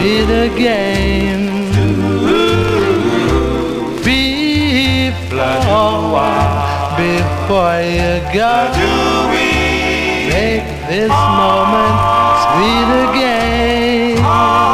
sweet again. Before you go, make this moment sweet again.